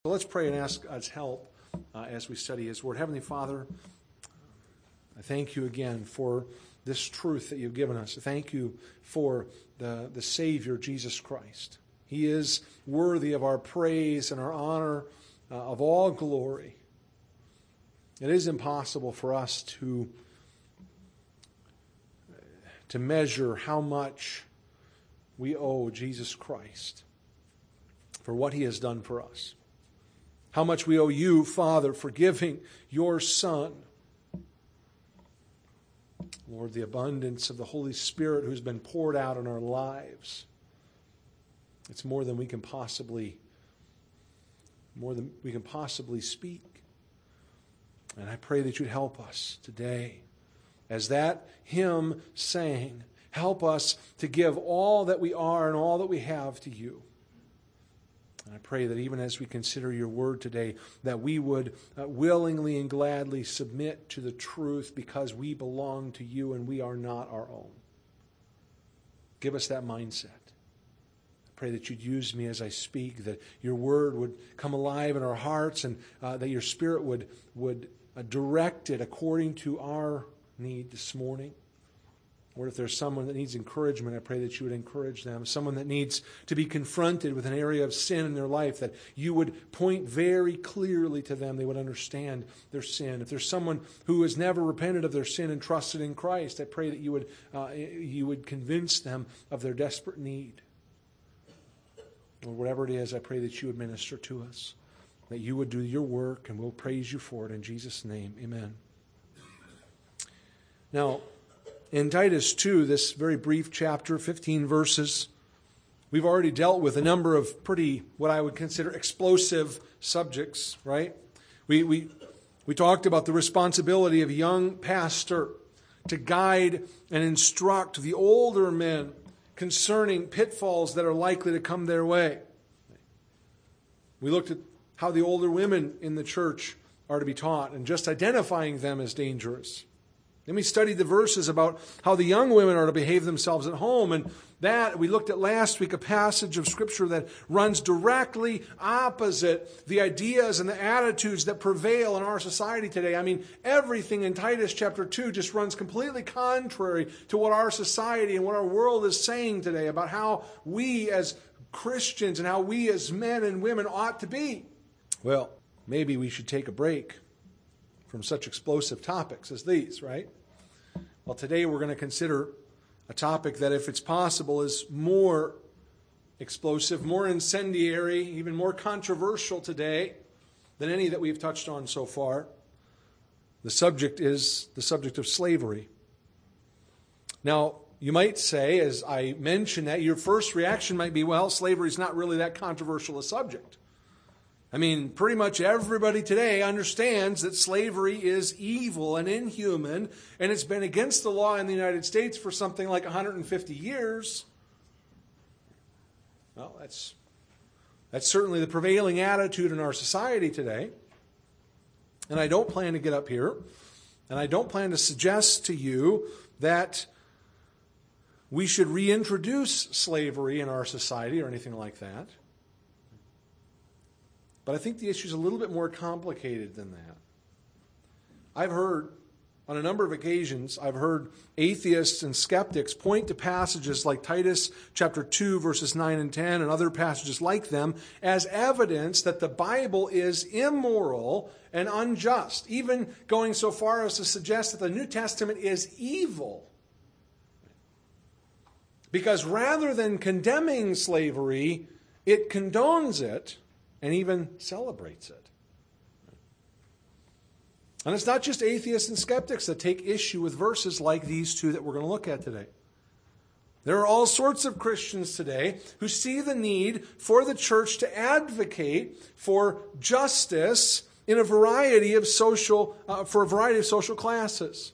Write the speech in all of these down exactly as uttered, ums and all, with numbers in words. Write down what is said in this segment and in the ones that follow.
So let's pray and ask God's help uh, as we study His Word. Heavenly Father, I thank you again for this truth that you've given us. I thank you for the, the Savior, Jesus Christ. He is worthy of our praise and our honor, uh, of all glory. It is impossible for us to, to measure how much we owe Jesus Christ for what He has done for us. How much we owe you, Father, for giving your Son. Lord, the abundance of the Holy Spirit who's been poured out in our lives. It's more than we can possibly, more than we can possibly speak. And I pray that you'd help us today. As that hymn sang, help us to give all that we are and all that we have to you. And I pray that even as we consider your word today, that we would uh, willingly and gladly submit to the truth because we belong to you and we are not our own. Give us that mindset. I pray that you'd use me as I speak, that your word would come alive in our hearts and uh, that your Spirit would, would uh, direct it according to our need this morning. Or if there's someone that needs encouragement, I pray that you would encourage them. Someone that needs to be confronted with an area of sin in their life, that you would point very clearly to them. They would understand their sin. If there's someone who has never repented of their sin and trusted in Christ, I pray that you would, uh, you would convince them of their desperate need. Or whatever it is, I pray that you would minister to us, that you would do your work, and we'll praise you for it in Jesus' name. Amen. Now, in Titus two, this very brief chapter, fifteen verses, we've already dealt with a number of pretty, what I would consider explosive subjects, right? We, we, we talked about the responsibility of a young pastor to guide and instruct the older men concerning pitfalls that are likely to come their way. We looked at how the older women in the church are to be taught and just identifying them as dangerous. Then we studied the verses about how the young women are to behave themselves at home. And that, we looked at last week, a passage of Scripture that runs directly opposite the ideas and the attitudes that prevail in our society today. I mean, everything in Titus chapter two just runs completely contrary to what our society and what our world is saying today about how we as Christians and how we as men and women ought to be. Well, maybe we should take a break from such explosive topics as these, right? Well, today we're going to consider a topic that, if it's possible, is more explosive, more incendiary, even more controversial today than any that we've touched on so far. The subject is the subject of slavery. Now, you might say, as I mentioned that, your first reaction might be, well, slavery is not really that controversial a subject. I mean, pretty much everybody today understands that slavery is evil and inhuman, and it's been against the law in the United States for something like one hundred fifty years. Well, that's, that's certainly the prevailing attitude in our society today. And I don't plan to get up here, and I don't plan to suggest to you that we should reintroduce slavery in our society or anything like that. But I think the issue is a little bit more complicated than that. I've heard, on a number of occasions, I've heard atheists and skeptics point to passages like Titus chapter two, verses nine and ten, and other passages like them as evidence that the Bible is immoral and unjust, even going so far as to suggest that the New Testament is evil. Because rather than condemning slavery, it condones it and even celebrates it. And it's not just atheists and skeptics that take issue with verses like these two that we're going to look at today. There are all sorts of Christians today who see the need for the church to advocate for justice in a variety of social, uh, for a variety of social classes.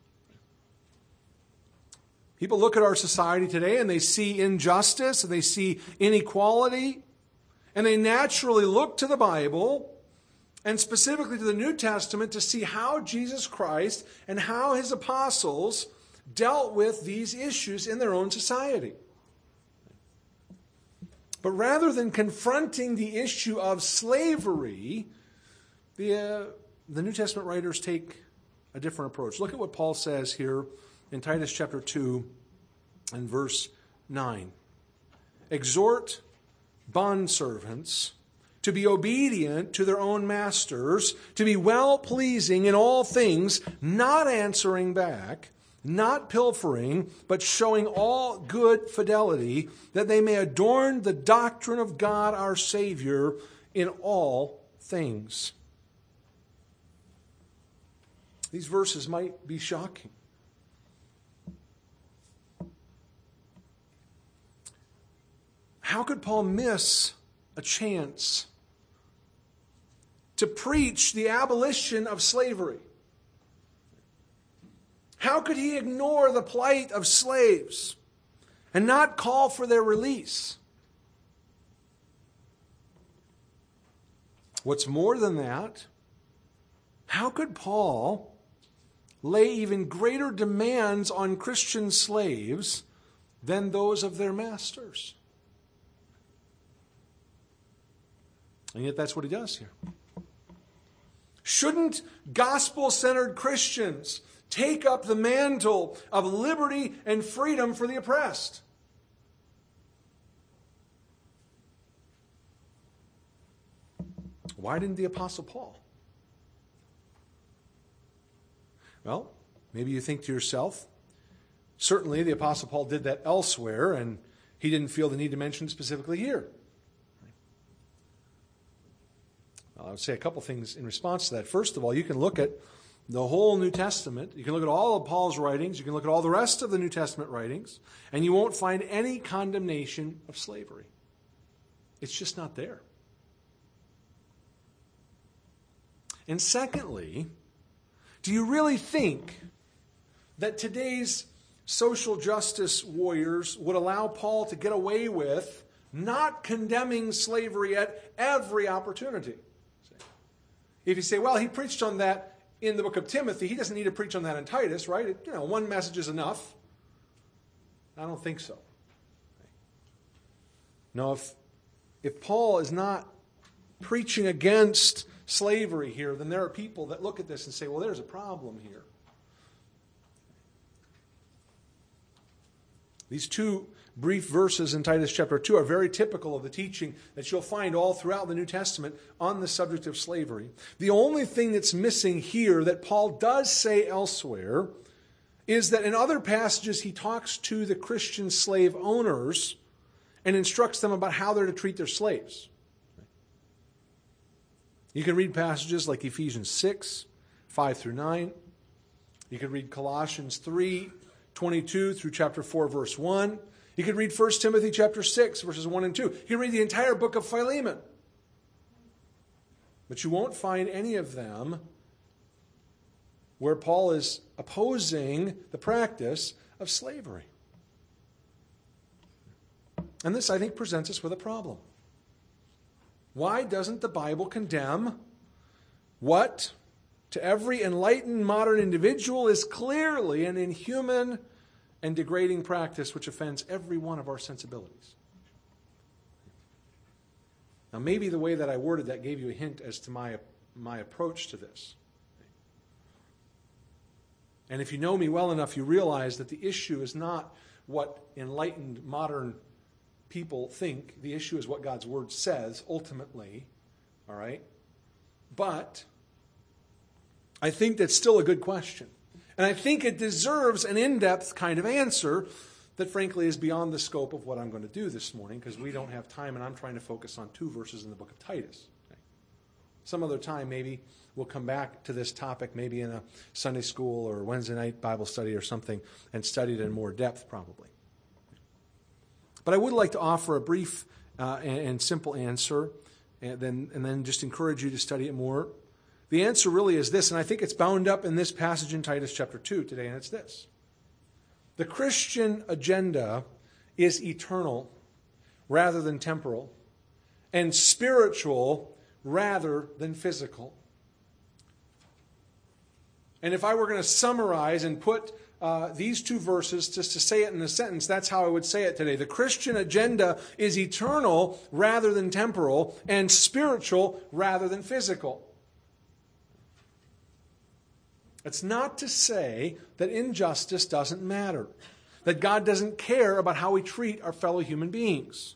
People look at our society today and they see injustice and they see inequality. And they naturally look to the Bible, and specifically to the New Testament, to see how Jesus Christ and how his apostles dealt with these issues in their own society. But rather than confronting the issue of slavery, the, uh, the New Testament writers take a different approach. Look at what Paul says here in Titus chapter two and verse nine. Exhort bondservants to be obedient to their own masters, to be well-pleasing in all things, not answering back, not pilfering, but showing all good fidelity, that they may adorn the doctrine of God our Savior in all things. These verses might be shocking. How could Paul miss a chance to preach the abolition of slavery? How could he ignore the plight of slaves and not call for their release? What's more than that, how could Paul lay even greater demands on Christian slaves than those of their masters? And yet that's what he does here. Shouldn't gospel-centered Christians take up the mantle of liberty and freedom for the oppressed? Why didn't the Apostle Paul? Well, maybe you think to yourself, certainly the Apostle Paul did that elsewhere, and he didn't feel the need to mention it specifically here. Well, I would say a couple things in response to that. First of all, you can look at the whole New Testament. You can look at all of Paul's writings. You can look at all the rest of the New Testament writings, and you won't find any condemnation of slavery. It's just not there. And secondly, do you really think that today's social justice warriors would allow Paul to get away with not condemning slavery at every opportunity? If you say, well, he preached on that in the book of Timothy, he doesn't need to preach on that in Titus, right? It, you know, one message is enough. I don't think so. No, if, if Paul is not preaching against slavery here, then there are people that look at this and say, well, there's a problem here. These two brief verses in Titus chapter two are very typical of the teaching that you'll find all throughout the New Testament on the subject of slavery. The only thing that's missing here that Paul does say elsewhere is that in other passages he talks to the Christian slave owners and instructs them about how they're to treat their slaves. You can read passages like Ephesians six, five through nine. You can read Colossians three, twenty-two through chapter four, verse one. You can read First Timothy chapter six, verses one and two. You can read the entire book of Philemon. But you won't find any of them where Paul is opposing the practice of slavery. And this, I think, presents us with a problem. Why doesn't the Bible condemn what, to every enlightened modern individual, is clearly an inhuman and degrading practice which offends every one of our sensibilities? Now, maybe the way that I worded that gave you a hint as to my, my approach to this. And if you know me well enough, you realize that the issue is not what enlightened modern people think. The issue is what God's Word says, ultimately. All right? But I think that's still a good question. And I think it deserves an in-depth kind of answer that, frankly, is beyond the scope of what I'm going to do this morning, because we don't have time, and I'm trying to focus on two verses in the book of Titus. Okay? Some other time, maybe we'll come back to this topic, maybe in a Sunday school or Wednesday night Bible study or something, and study it in more depth, probably. But I would like to offer a brief uh, and, and simple answer, and then, and then just encourage you to study it more. The answer really is this, and I think it's bound up in this passage in Titus chapter two today, and it's this. The Christian agenda is eternal rather than temporal, and spiritual rather than physical. And if I were going to summarize and put uh, these two verses, just to say it in a sentence, that's how I would say it today. The Christian agenda is eternal rather than temporal, and spiritual rather than physical. It's not to say that injustice doesn't matter, that God doesn't care about how we treat our fellow human beings.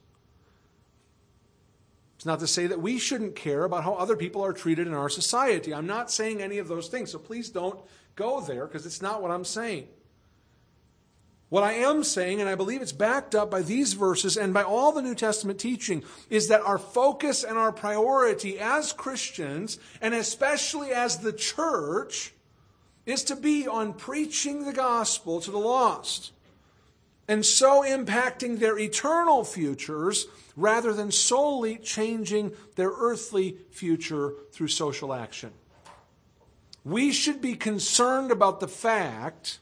It's not to say that we shouldn't care about how other people are treated in our society. I'm not saying any of those things, so please don't go there, because it's not what I'm saying. What I am saying, and I believe it's backed up by these verses and by all the New Testament teaching, is that our focus and our priority as Christians, and especially as the church, is to be on preaching the gospel to the lost, and so impacting their eternal futures rather than solely changing their earthly future through social action. We should be concerned about the fact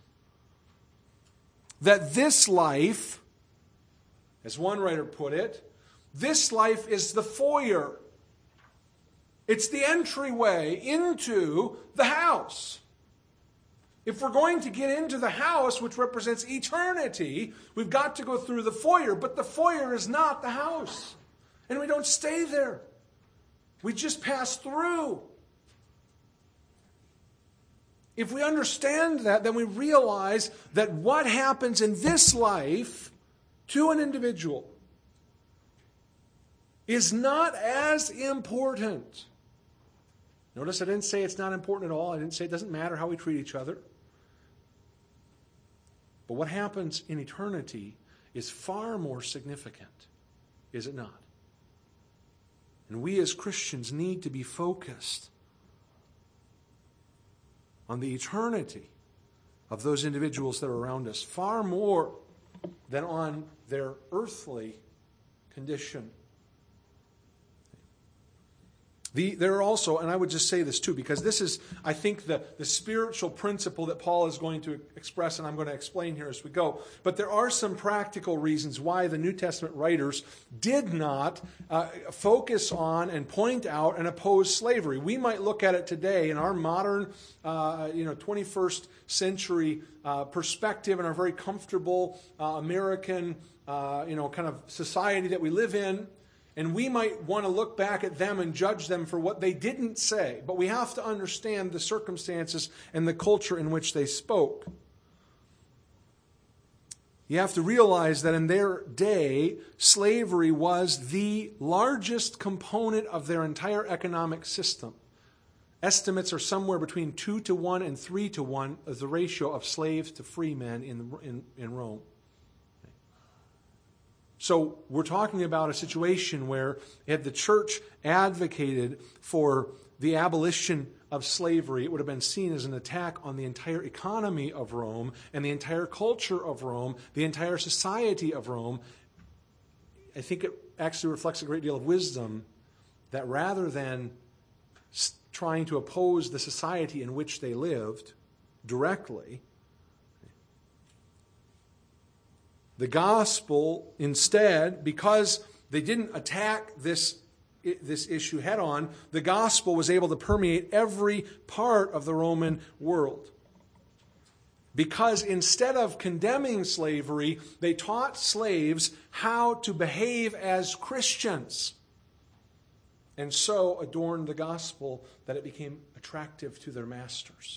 that this life, as one writer put it, this life is the foyer. It's the entryway into the house. If we're going to get into the house, which represents eternity, we've got to go through the foyer. But the foyer is not the house. And we don't stay there. We just pass through. If we understand that, then we realize that what happens in this life to an individual is not as important. Notice I didn't say it's not important at all. I didn't say it doesn't matter how we treat each other. But what happens in eternity is far more significant, is it not? And we as Christians need to be focused on the eternity of those individuals that are around us, far more than on their earthly condition. The, there are also, and I would just say this too, because this is, I think, the, the spiritual principle that Paul is going to express, and I'm going to explain here as we go. But there are some practical reasons why the New Testament writers did not uh, focus on and point out and oppose slavery. We might look at it today in our modern, uh, you know, twenty-first century uh, perspective, and our very comfortable uh, American, uh, you know, kind of society that we live in. And we might want to look back at them and judge them for what they didn't say. But we have to understand the circumstances and the culture in which they spoke. You have to realize that in their day, slavery was the largest component of their entire economic system. Estimates are somewhere between two to one and three to one as the ratio of slaves to free men in, in, in Rome. So we're talking about a situation where had the church advocated for the abolition of slavery, it would have been seen as an attack on the entire economy of Rome and the entire culture of Rome, the entire society of Rome. I think it actually reflects a great deal of wisdom that rather than trying to oppose the society in which they lived directly, the gospel, instead, because they didn't attack this, this issue head on, the gospel was able to permeate every part of the Roman world. Because instead of condemning slavery, they taught slaves how to behave as Christians. And so adorned the gospel that it became attractive to their masters.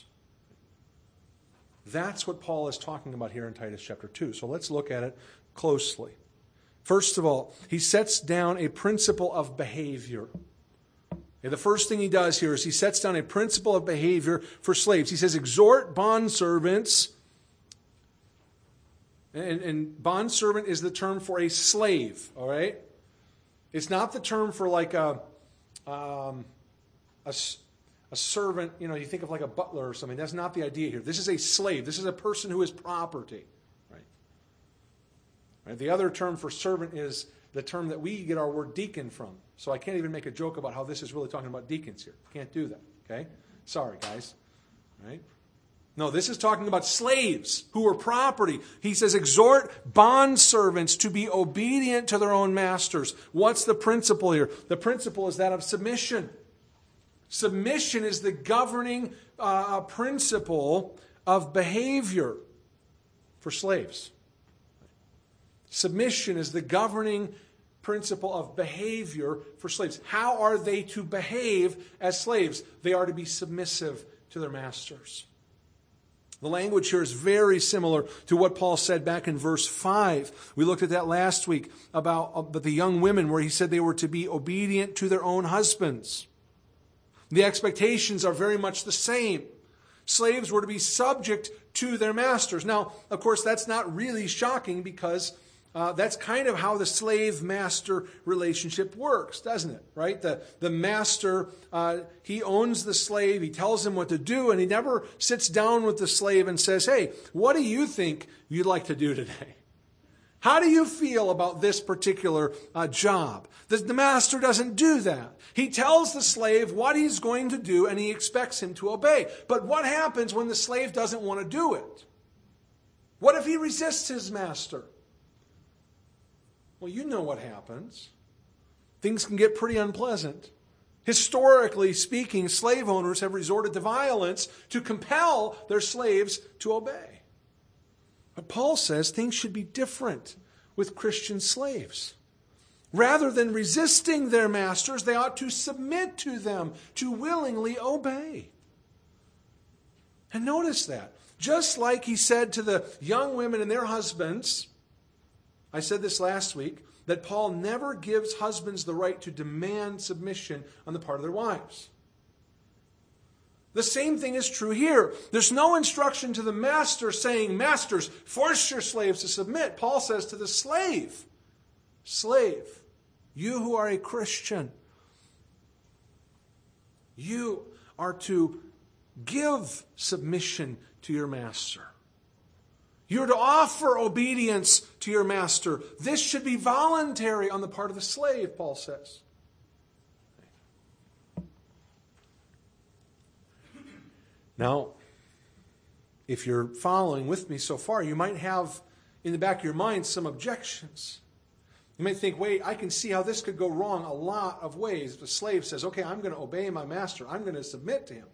That's what Paul is talking about here in Titus chapter two. So let's look at it closely. First of all, he sets down a principle of behavior. Okay, the first thing he does here is he sets down a principle of behavior for slaves. He says, exhort bondservants. And, and bondservant is the term for a slave, all right? It's not the term for like a... Um, a A servant, you know, you think of like a butler or something. That's not the idea here. This is a slave. This is a person who is property. Right? Right? The other term for servant is the term that we get our word deacon from. So I can't even make a joke about how this is really talking about deacons here. Can't do that. Okay? Sorry, guys. Right? No, this is talking about slaves who are property. He says, exhort bondservants to be obedient to their own masters. What's the principle here? The principle is that of submission. Submission is the governing uh, principle of behavior. for slaves. Submission is the governing principle of behavior for slaves. How are they to behave as slaves? They are to be submissive to their masters. The language here is very similar to what Paul said back in verse five. We looked at that last week about, about the young women, where he said they were to be obedient to their own husbands. The expectations are very much the same. Slaves were to be subject to their masters. Now, of course, that's not really shocking, because Uh, that's kind of how the slave-master relationship works, doesn't it? Right? The, the master, uh, he owns the slave, he tells him what to do, and he never sits down with the slave and says, hey, what do you think you'd like to do today? How do you feel about this particular uh, job? The, the master doesn't do that. He tells the slave what he's going to do, and he expects him to obey. But what happens when the slave doesn't want to do it? What if he resists his master? Well, you know what happens. Things can get pretty unpleasant. Historically speaking, slave owners have resorted to violence to compel their slaves to obey. But Paul says things should be different with Christian slaves. Rather than resisting their masters, they ought to submit to them, to willingly obey. And notice that. Just like he said to the young women and their husbands, I said this last week, that Paul never gives husbands the right to demand submission on the part of their wives. The same thing is true here. There's no instruction to the master saying, masters, force your slaves to submit. Paul says to the slave, slave, you who are a Christian, you are to give submission to your master. You're to offer obedience to your master. This should be voluntary on the part of the slave, Paul says. Now, if you're following with me so far, you might have in the back of your mind some objections. You might think, wait, I can see how this could go wrong a lot of ways. If the slave says, okay, I'm going to obey my master. I'm going to submit to him.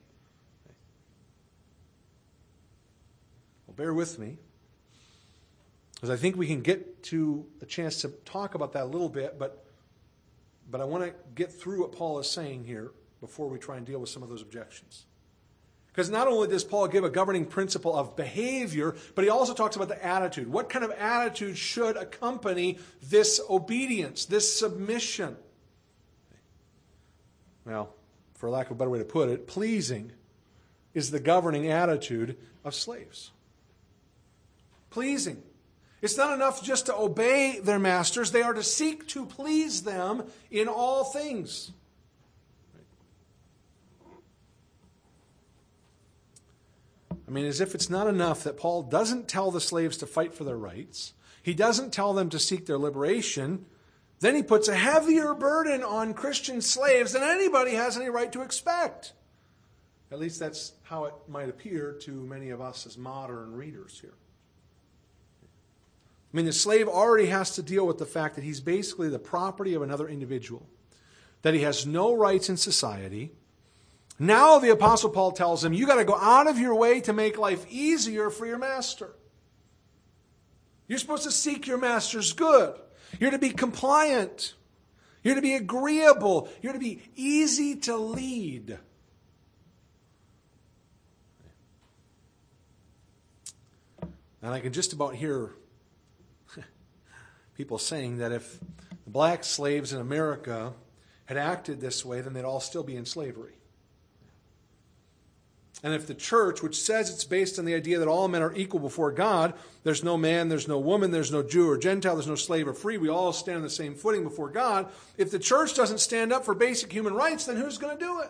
Well, bear with me, because I think we can get to a chance to talk about that a little bit, but, but I want to get through what Paul is saying here before we try and deal with some of those objections. Because not only does Paul give a governing principle of behavior, but he also talks about the attitude. What kind of attitude should accompany this obedience, this submission? Well, for lack of a better way to put it, pleasing is the governing attitude of slaves. Pleasing. It's not enough just to obey their masters. They are to seek to please them in all things. I mean, as if it's not enough that Paul doesn't tell the slaves to fight for their rights. He doesn't tell them to seek their liberation. Then he puts a heavier burden on Christian slaves than anybody has any right to expect. At least that's how it might appear to many of us as modern readers here. I mean, the slave already has to deal with the fact that he's basically the property of another individual, that he has no rights in society. Now the Apostle Paul tells him, you got to go out of your way to make life easier for your master. You're supposed to seek your master's good. You're to be compliant. You're to be agreeable. You're to be easy to lead. And I can just about hear people saying that if the black slaves in America had acted this way, then they'd all still be in slavery. And if the church, which says it's based on the idea that all men are equal before God, there's no man, there's no woman, there's no Jew or Gentile, there's no slave or free, we all stand on the same footing before God. If the church doesn't stand up for basic human rights, then who's going to do it?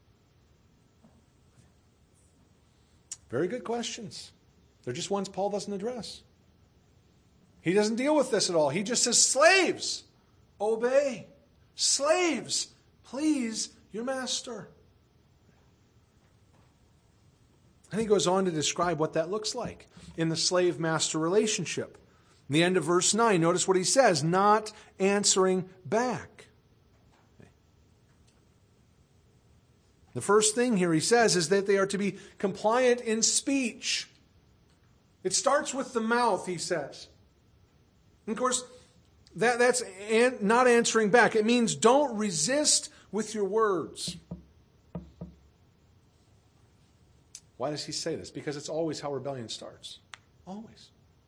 Very good questions. They're just ones Paul doesn't address. He doesn't deal with this at all. He just says, slaves, obey. Slaves, please your master. And he goes on to describe what that looks like in the slave-master relationship. In the end of verse nine, notice what he says, not answering back. The first thing here he says is that they are to be compliant in speech. It starts with the mouth, he says. And of course, that, that's an, not answering back. It means don't resist with your words. Why does he say this? Because it's always how rebellion starts. Always.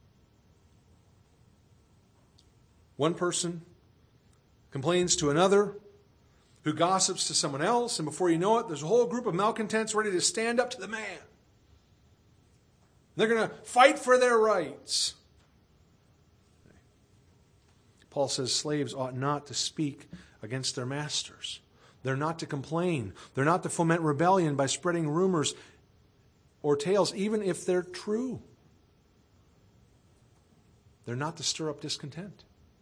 One person complains to another, who gossips to someone else, and before you know it, there's a whole group of malcontents ready to stand up to the man. They're going to fight for their rights. Paul says slaves ought not to speak against their masters. They're not to complain. They're not to foment rebellion by spreading rumors or tales, even if they're true. They're not to stir up discontent.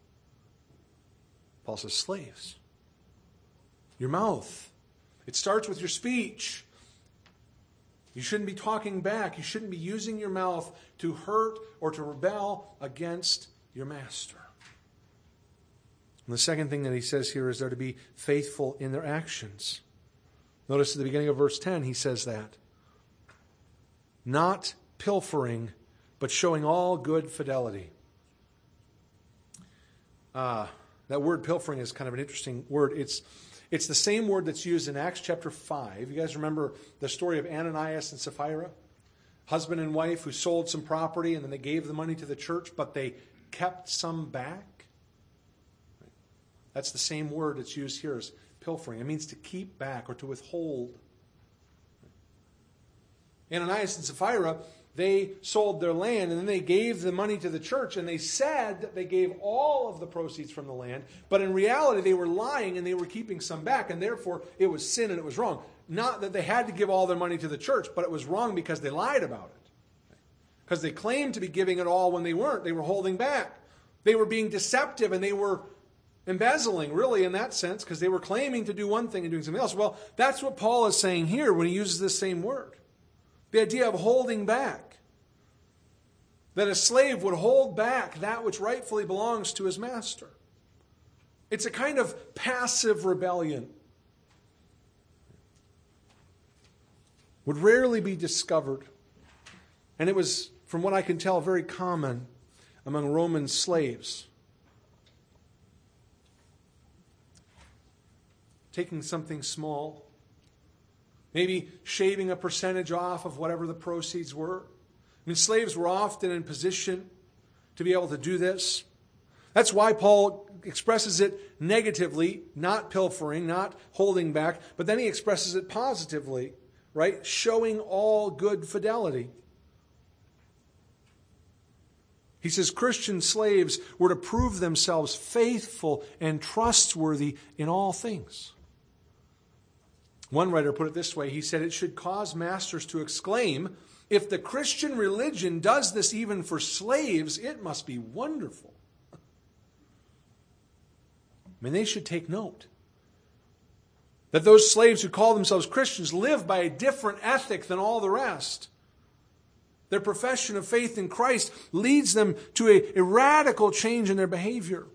Paul says, slaves, your mouth, it starts with your speech. You shouldn't be talking back. You shouldn't be using your mouth to hurt or to rebel against your master. And the second thing that he says here is they're to be faithful in their actions. Notice at the beginning of verse ten, he says that. Not pilfering, but showing all good fidelity. Uh, that word pilfering is kind of an interesting word. It's, it's the same word that's used in Acts chapter five. You guys remember the story of Ananias and Sapphira? Husband and wife who sold some property and then they gave the money to the church, but they kept some back. That's the same word that's used here as pilfering. It means to keep back or to withhold. Ananias and Sapphira, they sold their land and then they gave the money to the church, and they said that they gave all of the proceeds from the land, but in reality they were lying and they were keeping some back, and therefore it was sin and it was wrong. Not that they had to give all their money to the church, but it was wrong because they lied about it. Because they claimed to be giving it all when they weren't. They were holding back. They were being deceptive and they were embezzling, really, in that sense, because they were claiming to do one thing and doing something else. Well, that's what Paul is saying here when he uses this same word. The idea of holding back. That a slave would hold back that which rightfully belongs to his master. It's a kind of passive rebellion. Would rarely be discovered. And it was, from what I can tell, very common among Roman slaves. Taking something small, maybe shaving a percentage off of whatever the proceeds were. I mean, slaves were often in position to be able to do this. That's why Paul expresses it negatively, not pilfering, not holding back, but then he expresses it positively, right? Showing all good fidelity. He says Christian slaves were to prove themselves faithful and trustworthy in all things. One writer put it this way. He said it should cause masters to exclaim, if the Christian religion does this even for slaves, it must be wonderful. I mean, they should take note that those slaves who call themselves Christians live by a different ethic than all the rest. Their profession of faith in Christ leads them to a, a radical change in their behavior.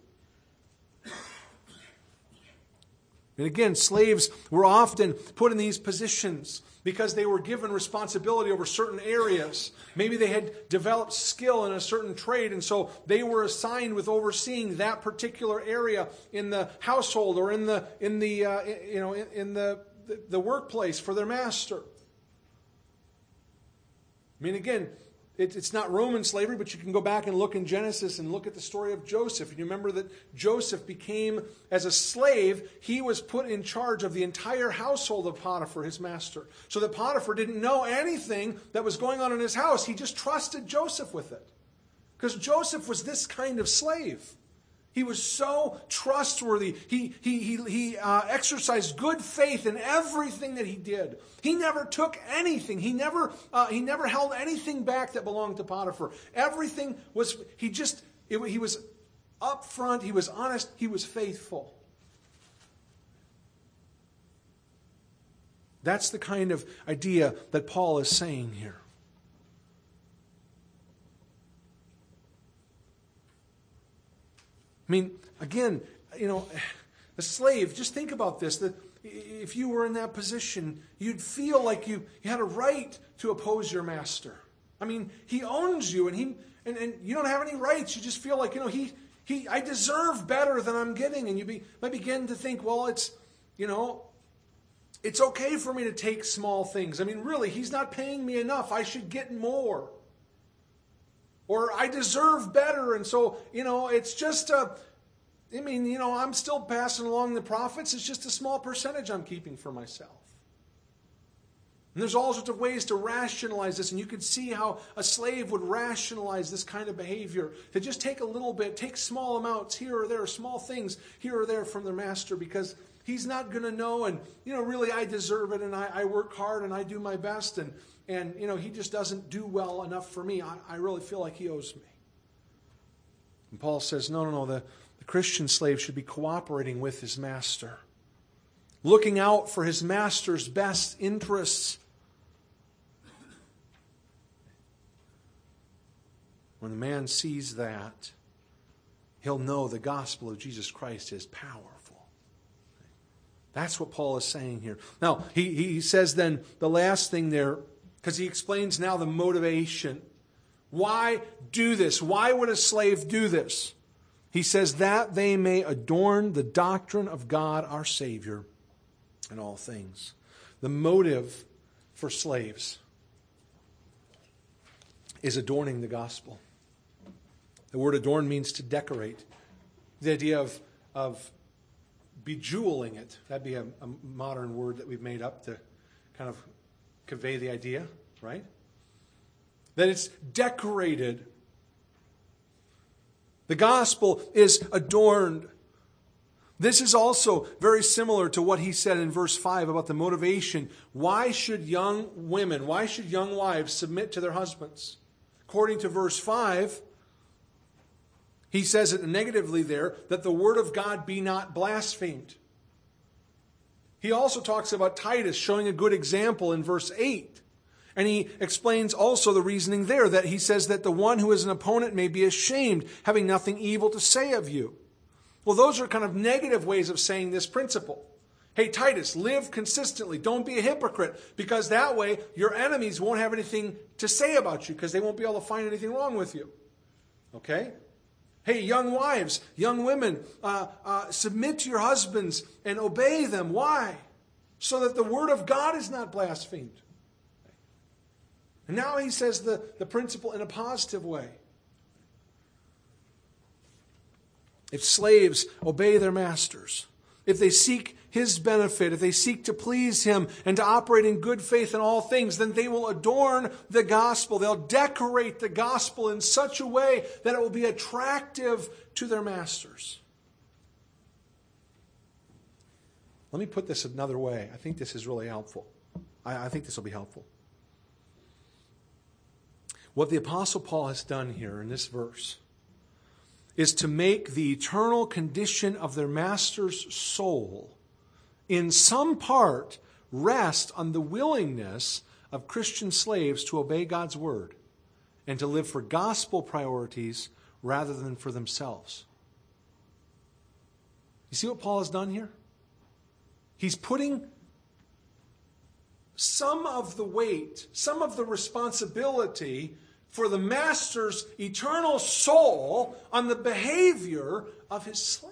And again, slaves were often put in these positions because they were given responsibility over certain areas. Maybe they had developed skill in a certain trade, and so they were assigned with overseeing that particular area in the household or in the in the uh, you know in, in the, the the workplace for their master. I mean, again, it, it's not Roman slavery, but you can go back and look in Genesis and look at the story of Joseph. And you remember that Joseph became, as a slave, he was put in charge of the entire household of Potiphar, his master. So that Potiphar didn't know anything that was going on in his house. He just trusted Joseph with it. Because Joseph was this kind of slave. He was so trustworthy. He, he, he, he uh, exercised good faith in everything that he did. He never took anything. He never, uh, he never held anything back that belonged to Potiphar. Everything was, he just, it, he was upfront. He was honest. He was faithful. That's the kind of idea that Paul is saying here. I mean, again, you know, a slave, just think about this, that if you were in that position, you'd feel like you, you had a right to oppose your master. I mean, he owns you, and he and, and you don't have any rights. You just feel like, you know, he he I deserve better than I'm getting. And you be, might begin to think, well, it's, you know, it's okay for me to take small things. I mean, really, he's not paying me enough. I should get more. Or I deserve better. And so, you know, it's just a, I mean, you know, I'm still passing along the profits. It's just a small percentage I'm keeping for myself. And there's all sorts of ways to rationalize this. And you can see how a slave would rationalize this kind of behavior. To just take a little bit, take small amounts here or there, small things here or there from their master, because he's not going to know. And, you know, really I deserve it, and I, I work hard and I do my best. And, and, you know, he just doesn't do well enough for me. I, I really feel like he owes me. And Paul says, no, no, no, the, the Christian slave should be cooperating with his master, looking out for his master's best interests. When the man sees that, he'll know the gospel of Jesus Christ is powerful. That's what Paul is saying here. Now, he, he says then the last thing there, because he explains now the motivation. Why do this? Why would a slave do this? He says that they may adorn the doctrine of God our Savior in all things. The motive for slaves is adorning the gospel. The word adorn means to decorate. The idea of, of bejeweling it. That'd be a, a modern word that we've made up to kind of convey the idea, right? That it's decorated. The gospel is adorned. This is also very similar to what he said in verse five about the motivation. Why should young women, why should young wives submit to their husbands? According to verse five, he says it negatively there, that the word of God be not blasphemed. He also talks about Titus showing a good example in verse eight. And he explains also the reasoning there, that he says that the one who is an opponent may be ashamed, having nothing evil to say of you. Well, those are kind of negative ways of saying this principle. Hey, Titus, live consistently. Don't be a hypocrite, because that way your enemies won't have anything to say about you, because they won't be able to find anything wrong with you. Okay? Hey, young wives, young women, uh, uh, submit to your husbands and obey them. Why? So that the word of God is not blasphemed. And now he says the, the principle in a positive way. If slaves obey their masters, if they seek his benefit, if they seek to please him and to operate in good faith in all things, then they will adorn the gospel. They'll decorate the gospel in such a way that it will be attractive to their masters. Let me put this another way. I think this is really helpful. I, I think this will be helpful. What the Apostle Paul has done here in this verse is to make the eternal condition of their master's soul in some part rest on the willingness of Christian slaves to obey God's word and to live for gospel priorities rather than for themselves. You see what Paul has done here? He's putting some of the weight, some of the responsibility for the master's eternal soul on the behavior of his slave.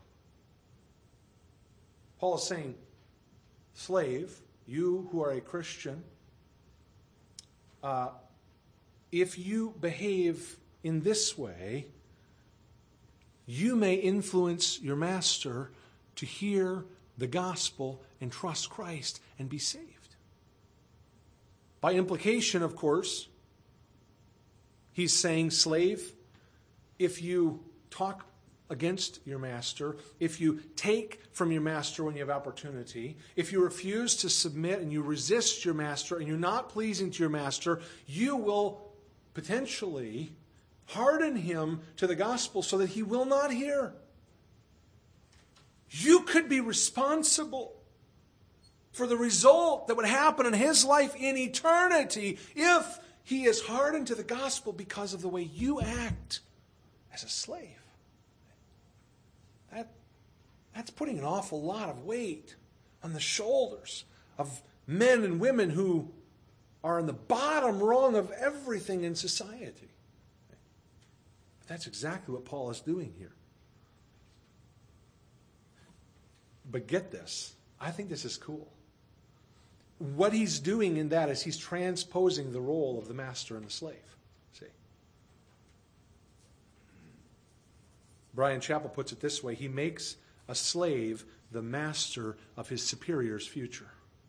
Paul is saying, slave, you who are a Christian, uh, if you behave in this way, you may influence your master to hear the gospel and trust Christ and be saved. By implication, of course, he's saying, slave, if you talk against your master, if you take from your master when you have opportunity, if you refuse to submit and you resist your master and you're not pleasing to your master, you will potentially harden him to the gospel so that he will not hear. You could be responsible for the result that would happen in his life in eternity if he is hardened to the gospel because of the way you act as a slave. That, that's putting an awful lot of weight on the shoulders of men and women who are on the bottom rung of everything in society. That's exactly what Paul is doing here. But get this. I think this is cool. What he's doing in that is he's transposing the role of the master and the slave. See? Brian Chappell puts it this way. He makes a slave the master of his superior's future.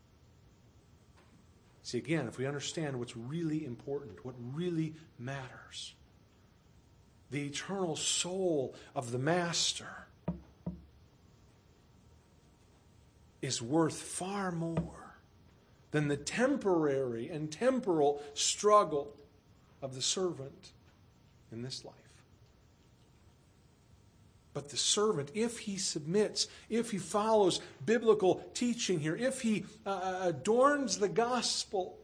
See, again, if we understand what's really important, what really matters, the eternal soul of the master is worth far more than the temporary and temporal struggle of the servant in this life. But the servant, if he submits, if he follows biblical teaching here, if he uh, adorns the gospel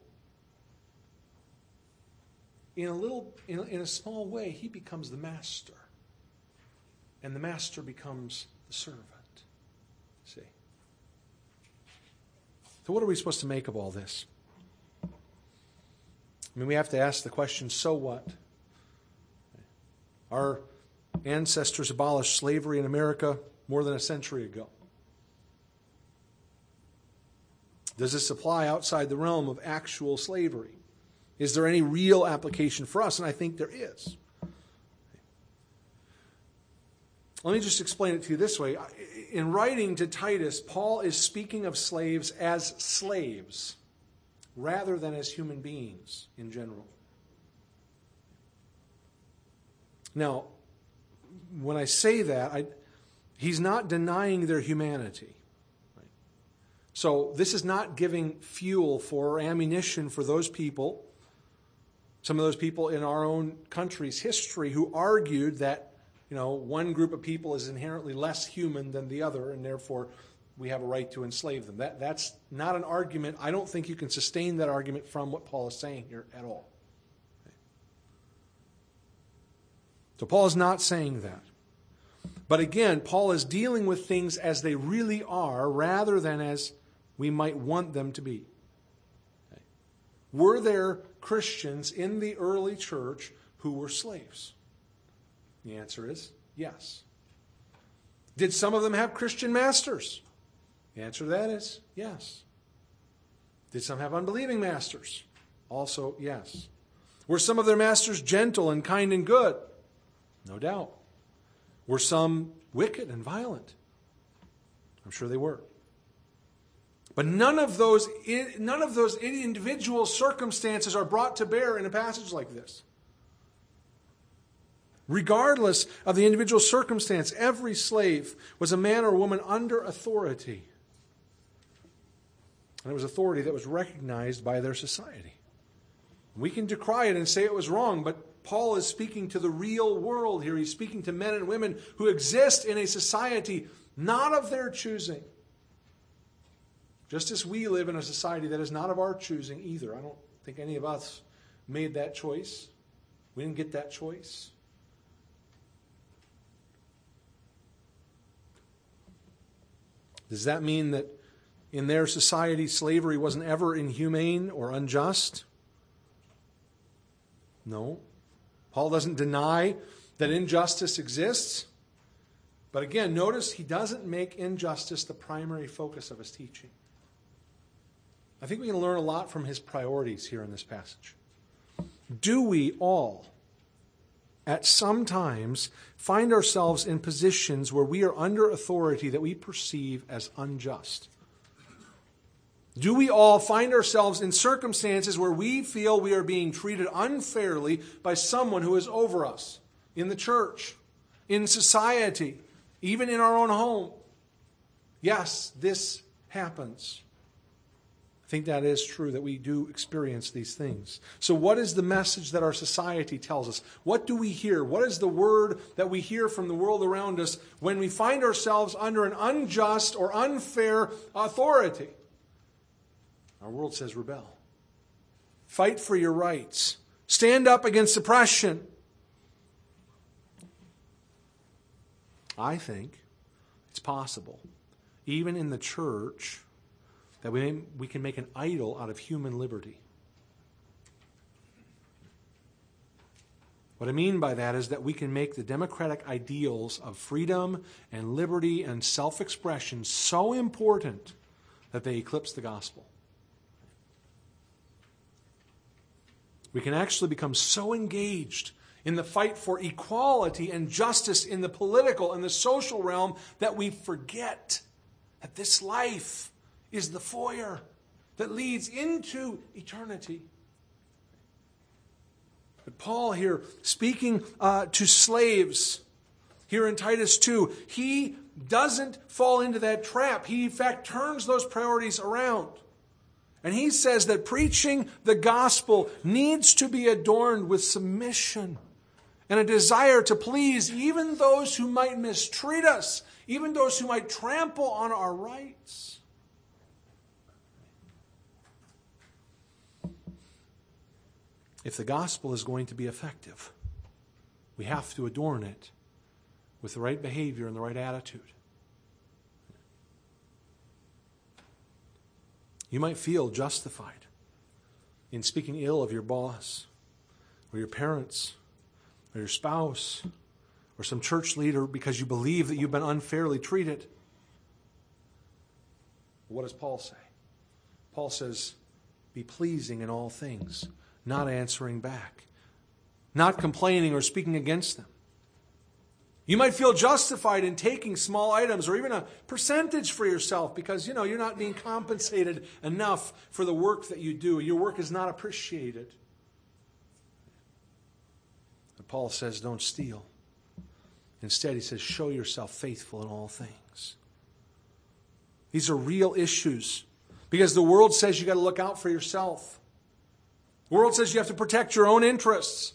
in a little, in a, in a small way, he becomes the master, and the master becomes the servant. See? So, what are we supposed to make of all this? I mean, we have to ask the question: so what? Our ancestors abolished slavery in America more than a century ago. Does this apply outside the realm of actual slavery? Is there any real application for us? And I think there is. Let me just explain it to you this way. In writing to Titus, Paul is speaking of slaves as slaves rather than as human beings in general. Now, when I say that, I, he's not denying their humanity. Right? So this is not giving fuel for or ammunition for those people, some of those people in our own country's history who argued that, you know, one group of people is inherently less human than the other, and therefore we have a right to enslave them. That, that's not an argument. I don't think you can sustain that argument from what Paul is saying here at all. So Paul is not saying that. But again, Paul is dealing with things as they really are rather than as we might want them to be. Okay. Were there Christians in the early church who were slaves? The answer is yes. Did some of them have Christian masters? The answer to that is yes. Did some have unbelieving masters? Also yes. Were some of their masters gentle and kind and good? No doubt. Were some wicked and violent? I'm sure they were. But none of those, none of those individual circumstances are brought to bear in a passage like this. Regardless of the individual circumstance, every slave was a man or woman under authority. And it was authority that was recognized by their society. We can decry it and say it was wrong, but Paul is speaking to the real world here. He's speaking to men and women who exist in a society not of their choosing. Just as we live in a society that is not of our choosing either. I don't think any of us made that choice. We didn't get that choice. Does that mean that in their society slavery wasn't ever inhumane or unjust? No. Paul doesn't deny that injustice exists. But again, notice he doesn't make injustice the primary focus of his teaching. I think we can learn a lot from his priorities here in this passage. Do we all, at some times, find ourselves in positions where we are under authority that we perceive as unjust? Do we all find ourselves in circumstances where we feel we are being treated unfairly by someone who is over us? In the church, in society, even in our own home? Yes, this happens. I think that is true, that we do experience these things. So what is the message that our society tells us? What do we hear? What is the word that we hear from the world around us when we find ourselves under an unjust or unfair authority? Our world says rebel. Fight for your rights. Stand up against oppression. I think it's possible, even in the church, that we, we can make an idol out of human liberty. What I mean by that is that we can make the democratic ideals of freedom and liberty and self-expression so important that they eclipse the gospel. We can actually become so engaged in the fight for equality and justice in the political and the social realm that we forget that this life is the foyer that leads into eternity. But Paul here, speaking uh, to slaves here in Titus two, he doesn't fall into that trap. He, in fact, turns those priorities around. And he says that preaching the gospel needs to be adorned with submission and a desire to please even those who might mistreat us, even those who might trample on our rights. If the gospel is going to be effective, we have to adorn it with the right behavior and the right attitude. You might feel justified in speaking ill of your boss or your parents or your spouse or some church leader because you believe that you've been unfairly treated. What does Paul say? Paul says, be pleasing in all things, not answering back, not complaining or speaking against them. You might feel justified in taking small items or even a percentage for yourself because, you know, you're not being compensated enough for the work that you do. Your work is not appreciated. But Paul says, don't steal. Instead, he says, show yourself faithful in all things. These are real issues because the world says you got to look out for yourself. The world says you have to protect your own interests.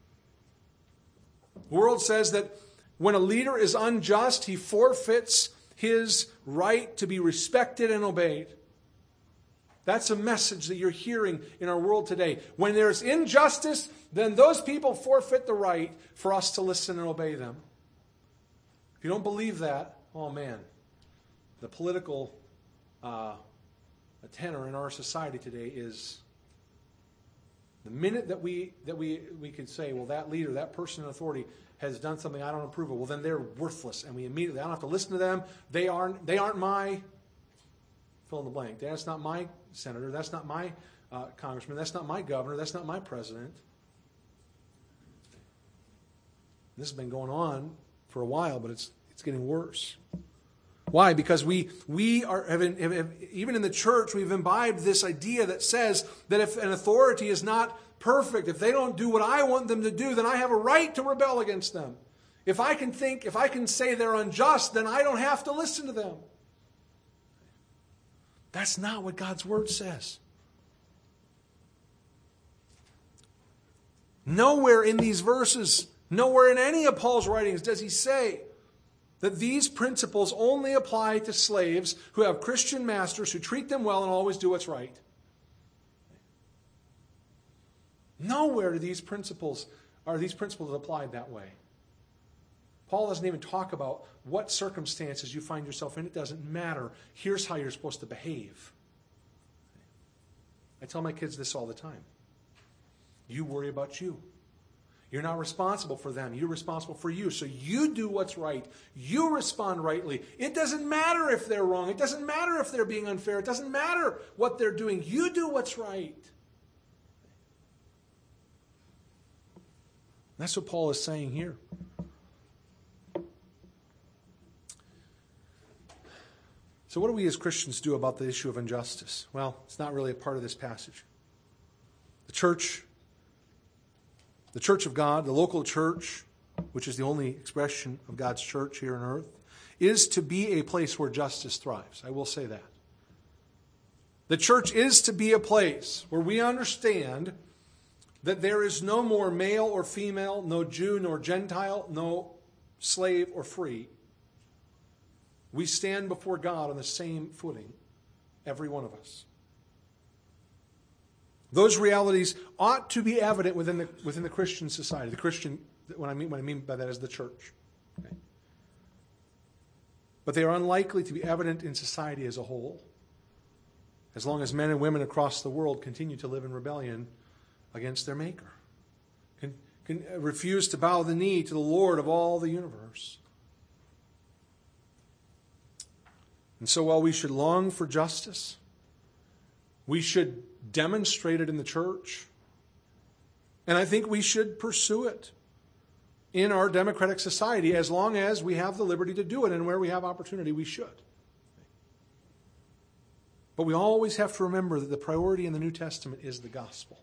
The world says that when a leader is unjust, he forfeits his right to be respected and obeyed. That's a message that you're hearing in our world today. When there's injustice, then those people forfeit the right for us to listen and obey them. If you don't believe that, oh man, the political uh, tenor in our society today is the minute that we that we we can say, well, that leader, that person in authority has done something I don't approve of, well, then they're worthless, and we immediately, I don't have to listen to them. They aren't, they aren't my, fill in the blank. That's not my senator. That's not my uh, congressman. That's not my governor. That's not my president. This has been going on for a while, but it's it's getting worse. Why? Because we we are have, have, have, even in the church we've imbibed this idea that says that if an authority is not perfect, if they don't do what I want them to do, then I have a right to rebel against them. If I can think, if I can say they're unjust, then I don't have to listen to them. That's not what God's word says. Nowhere in these verses, nowhere in any of Paul's writings does he say that these principles only apply to slaves who have Christian masters who treat them well and always do what's right. Nowhere do these principles are these principles applied that way. Paul doesn't even talk about what circumstances you find yourself in. It doesn't matter. Here's how you're supposed to behave. I tell my kids this all the time. You worry about you. You're not responsible for them. You're responsible for you. So you do what's right. You respond rightly. It doesn't matter if they're wrong. It doesn't matter if they're being unfair. It doesn't matter what they're doing. You do what's right. That's what Paul is saying here. So what do we as Christians do about the issue of injustice? Well, it's not really a part of this passage. The church, the church of God, the local church, which is the only expression of God's church here on earth, is to be a place where justice thrives. I will say that. The church is to be a place where we understand that there is no more male or female, no Jew nor Gentile, no slave or free. We stand before God on the same footing, every one of us. Those realities ought to be evident within the within the Christian society. The Christian, what I mean, what I mean by that is the church. Okay? But they are unlikely to be evident in society as a whole, as long as men and women across the world continue to live in rebellion against their Maker. Con- can refuse to bow the knee to the Lord of all the universe. And so while we should long for justice, we should demonstrate it in the church, and I think we should pursue it in our democratic society as long as we have the liberty to do it, and where we have opportunity, we should. But we always have to remember that the priority in the New Testament is the gospel.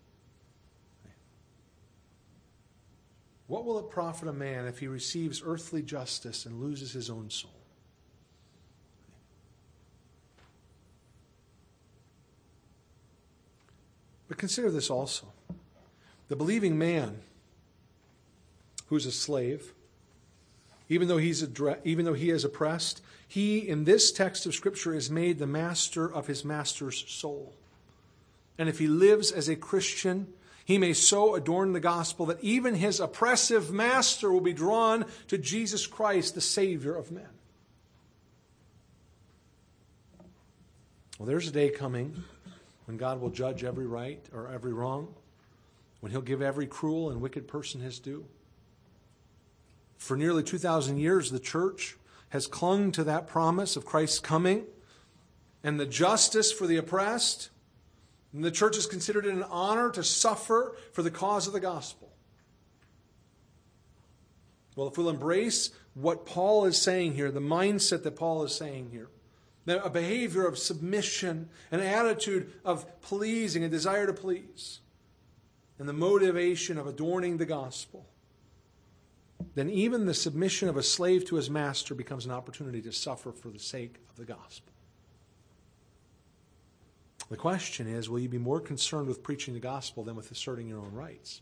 What will it profit a man if he receives earthly justice and loses his own soul? But consider this also. The believing man who's a slave, even though he's addre- even though he is oppressed, he, in this text of Scripture, is made the master of his master's soul. And if he lives as a Christian, he may so adorn the gospel that even his oppressive master will be drawn to Jesus Christ, the Savior of men. Well, there's a day coming when God will judge every right or every wrong, when he'll give every cruel and wicked person his due. For nearly two thousand years, the church has clung to that promise of Christ's coming and the justice for the oppressed. And the church has considered it an honor to suffer for the cause of the gospel. Well, if we'll embrace what Paul is saying here, the mindset that Paul is saying here, a behavior of submission, an attitude of pleasing, a desire to please, and the motivation of adorning the gospel, then even the submission of a slave to his master becomes an opportunity to suffer for the sake of the gospel. The question is, will you be more concerned with preaching the gospel than with asserting your own rights?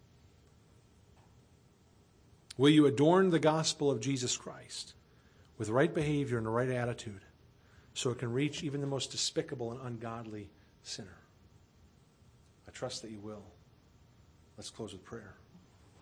Will you adorn the gospel of Jesus Christ with right behavior and the right attitude so it can reach even the most despicable and ungodly sinner? I trust that you will. Let's close with prayer.